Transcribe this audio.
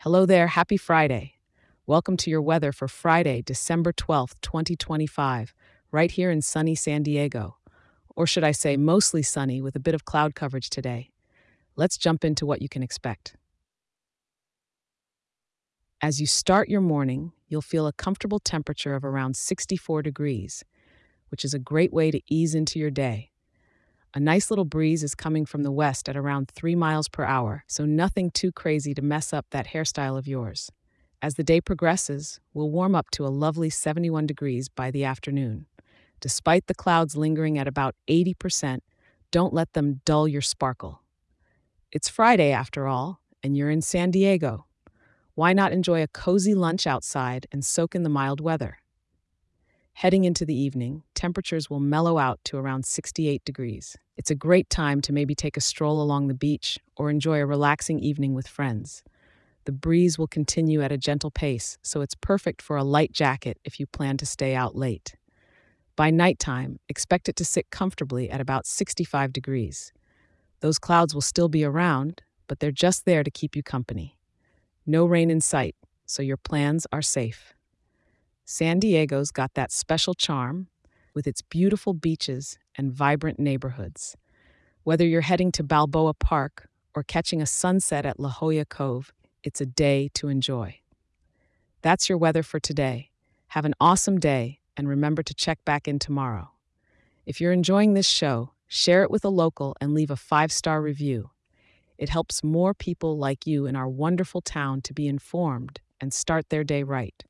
Hello there, happy Friday. Welcome to your weather for Friday, December 12th, 2025, right here in sunny San Diego. Or should I say, mostly sunny with a bit of cloud coverage today. Let's jump into what you can expect. As you start your morning, you'll feel a comfortable temperature of around 64 degrees, which is a great way to ease into your day. A nice little breeze is coming from the west at around 3 miles per hour, so nothing too crazy to mess up that hairstyle of yours. As the day progresses, we'll warm up to a lovely 71 degrees by the afternoon. Despite the clouds lingering at about 80%, don't let them dull your sparkle. It's Friday after all, and you're in San Diego. Why not enjoy a cozy lunch outside and soak in the mild weather? Heading into the evening, temperatures will mellow out to around 68 degrees. It's a great time to maybe take a stroll along the beach or enjoy a relaxing evening with friends. The breeze will continue at a gentle pace, so it's perfect for a light jacket if you plan to stay out late. By nighttime, expect it to sit comfortably at about 65 degrees. Those clouds will still be around, but they're just there to keep you company. No rain in sight, so your plans are safe. San Diego's got that special charm with its beautiful beaches and vibrant neighborhoods. Whether you're heading to Balboa Park or catching a sunset at La Jolla Cove, it's a day to enjoy. That's your weather for today. Have an awesome day and remember to check back in tomorrow. If you're enjoying this show, share it with a local and leave a 5-star review. It helps more people like you in our wonderful town to be informed and start their day right.